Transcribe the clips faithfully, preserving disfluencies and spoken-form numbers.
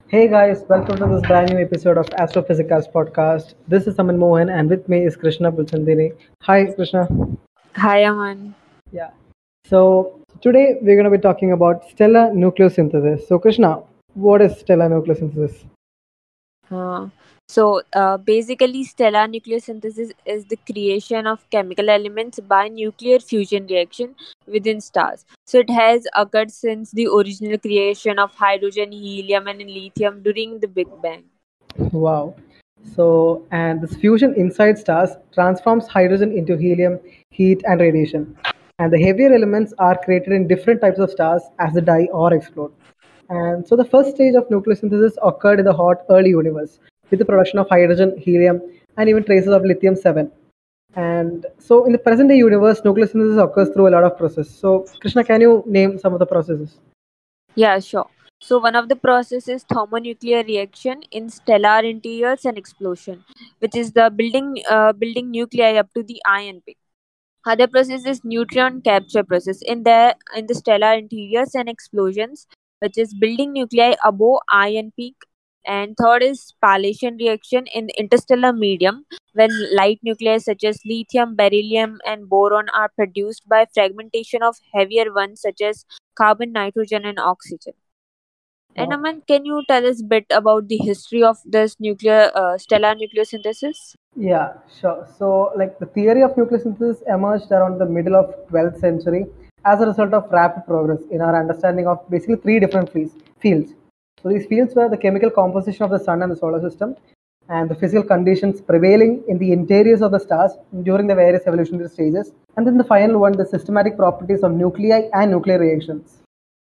Hey guys, welcome to this brand new episode of Astrophysicals podcast. This is Aman Mohan and with me is Krishna Pulchandini. Hi Krishna. Hi, Aman. Yeah. So today we're going to be talking about stellar nucleosynthesis. So Krishna, what is stellar nucleosynthesis? Uh, so, uh, basically, stellar nucleosynthesis is the creation of chemical elements by nuclear fusion reaction within stars. So, it has occurred since the original creation of hydrogen, helium, and lithium during the Big Bang. Wow. So, and this fusion inside stars transforms hydrogen into helium, heat, and radiation. And the heavier elements are created in different types of stars as they die or explode. And so, the first stage of nucleosynthesis occurred in the hot early universe with the production of hydrogen, helium, and even traces of lithium seven. And so, in the present day universe, nucleosynthesis occurs through a lot of processes. So, Krishna, can you name some of the processes? Yeah, sure. So, one of the processes is thermonuclear reaction in stellar interiors and explosion, which is the building uh, building nuclei up to the ion peak. Other process is neutron capture process in the in the stellar interiors and explosions, which is building nuclei above ion peak. And third is spallation reaction in the interstellar medium when light nuclei such as lithium, beryllium, and boron are produced by fragmentation of heavier ones such as carbon, nitrogen, and oxygen. And Wow. Aman, can you tell us a bit about the history of this nuclear uh, stellar nucleosynthesis? Yeah, sure. So, like the theory of nuclear synthesis emerged around the middle of twelfth century as a result of rapid progress in our understanding of basically three different fields. fields. So, these fields were the chemical composition of the sun and the solar system, and the physical conditions prevailing in the interiors of the stars during the various evolutionary stages, and then the final one, the systematic properties of nuclei and nuclear reactions.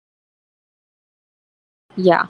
Yeah.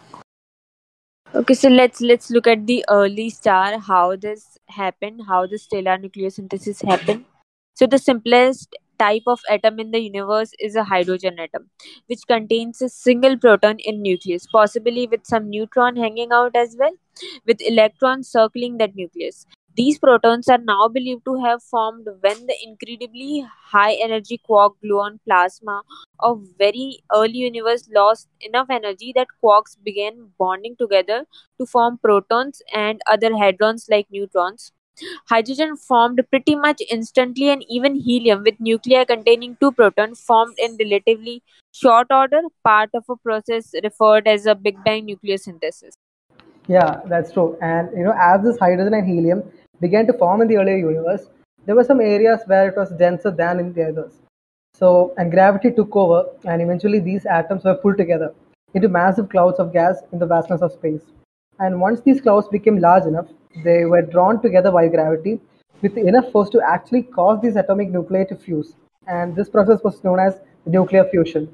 Okay, so let's let's look at the early star, how this happened, how the stellar nucleosynthesis happened. So the simplest type of atom in the universe is a hydrogen atom, which contains a single proton in nucleus, possibly with some neutron hanging out as well, with electrons circling that nucleus. These protons are now believed to have formed when the incredibly high energy quark gluon plasma of very early universe lost enough energy that quarks began bonding together to form protons and other hadrons like neutrons. Hydrogen formed pretty much instantly, and even helium with nuclei containing two protons formed in relatively short order, part of a process referred as a Big Bang nucleosynthesis. Yeah, that's true. And you know, as this hydrogen and helium began to form in the earlier universe, there were some areas where it was denser than in the others. So, and gravity took over, and eventually these atoms were pulled together into massive clouds of gas in the vastness of space. And once these clouds became large enough, they were drawn together by gravity with enough force to actually cause these atomic nuclei to fuse. And this process was known as nuclear fusion.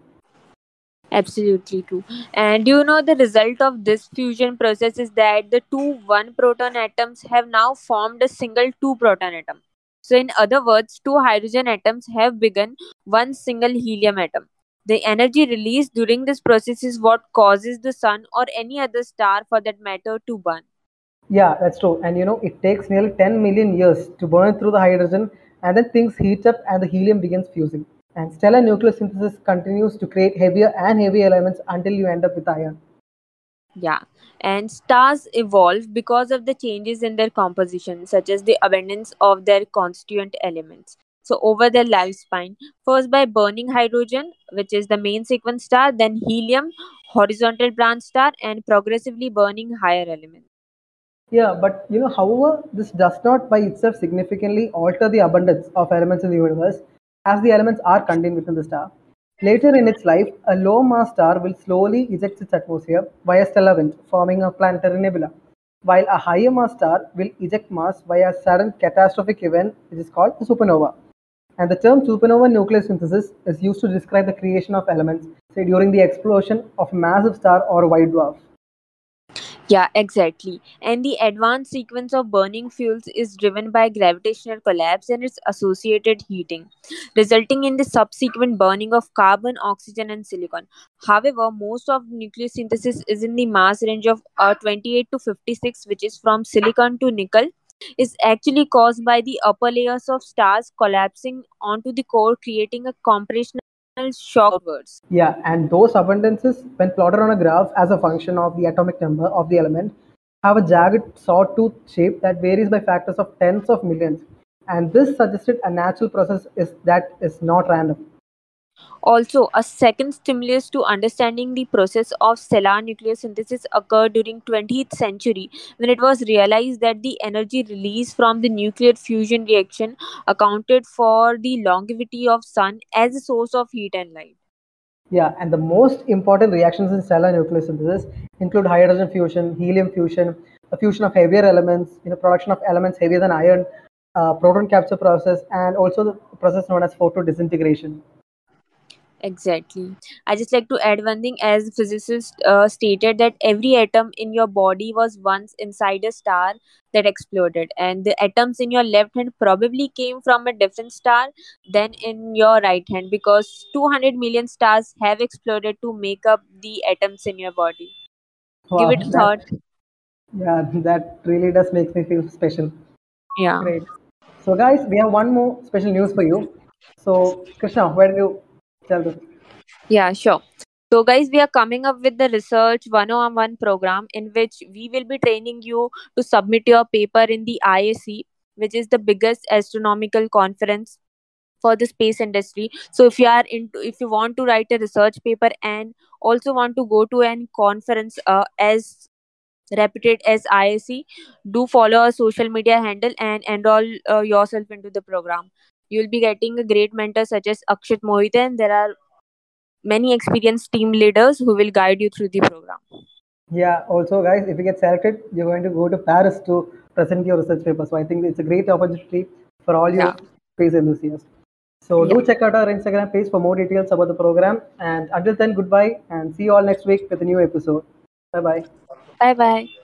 Absolutely true. And do you know the result of this fusion process is that the two one proton atoms have now formed a single two proton atom. So, in other words, two hydrogen atoms have begun one single helium atom. The energy released during this process is what causes the sun or any other star for that matter to burn. Yeah, that's true. And you know, it takes nearly ten million years to burn through the hydrogen, and then things heat up and the helium begins fusing. And stellar nucleosynthesis continues to create heavier and heavier elements until you end up with iron. Yeah, and stars evolve because of the changes in their composition, such as the abundance of their constituent elements. So, over their lifespan, first by burning hydrogen, which is the main sequence star, then helium, horizontal branch star, and progressively burning higher elements. Yeah, but you know, however, this does not by itself significantly alter the abundance of elements in the universe, as the elements are contained within the star. Later in its life, a low mass star will slowly eject its atmosphere via stellar wind, forming a planetary nebula, while a higher mass star will eject mass via a sudden catastrophic event, which is called a supernova. And the term supernova nuclear synthesis is used to describe the creation of elements, say during the explosion of a massive star or a white dwarf. Yeah, exactly. And the advanced sequence of burning fuels is driven by gravitational collapse and its associated heating, resulting in the subsequent burning of carbon, oxygen, and silicon. However, most of nucleosynthesis is in the mass range of uh, twenty-eight to fifty-six, which is from silicon to nickel, is actually caused by the upper layers of stars collapsing onto the core, creating a compression. shock outwards. Yeah, and those abundances, when plotted on a graph as a function of the atomic number of the element, have a jagged sawtooth shape that varies by factors of tens of millions. And this suggested a natural process is that is not random. Also, a second stimulus to understanding the process of stellar nucleosynthesis occurred during twentieth century when it was realized that the energy released from the nuclear fusion reaction accounted for the longevity of sun as a source of heat and light. Yeah, and the most important reactions in stellar nucleosynthesis include hydrogen fusion, helium fusion, the fusion of heavier elements, you know, production of elements heavier than iron, uh, proton capture process, and also the process known as photodisintegration. Exactly. I just like to add one thing. As physicists uh, stated that every atom in your body was once inside a star that exploded, and the atoms in your left hand probably came from a different star than in your right hand because two hundred million stars have exploded to make up the atoms in your body. Give Wow, it a that thought. yeah, that really does make me feel special. Yeah. Great. So, guys, we have one more special news for you. So, Krishna, where do you tell this? Yeah, sure. So, guys, we are coming up with the Research one oh one program in which we will be training you to submit your paper in the I S C, which is the biggest astronomical conference for the space industry. So, if you are into, if you want to write a research paper and also want to go to an conference uh, as reputed as I S C, do follow our social media handle and enroll uh, yourself into the program. You will be getting a great mentor such as Akshat Mohite, and there are many experienced team leaders who will guide you through the program. Yeah, also, guys, if you get selected, you're going to go to Paris to present your research paper. So, I think it's a great opportunity for all Yeah. you space enthusiasts. So, Yeah. do check out our Instagram page for more details about the program. And until then, goodbye and see you all next week with a new episode. Bye bye. Bye bye.